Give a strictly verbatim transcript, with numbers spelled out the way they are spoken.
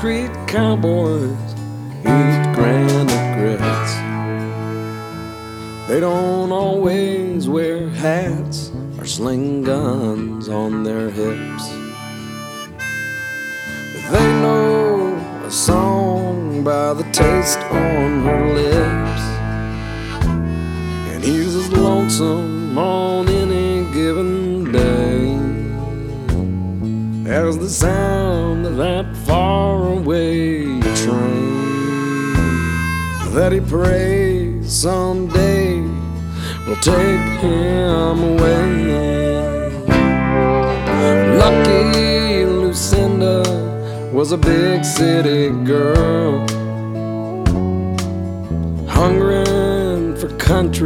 street cowboys eat granite grits. They don't always wear hats or sling guns on their hips, but they know a song by the taste on her lips. And he's as lonesome on any given day as the sound of that faraway train that he prays someday will take him away. Lucky Lucinda was a big city girl, hungering for country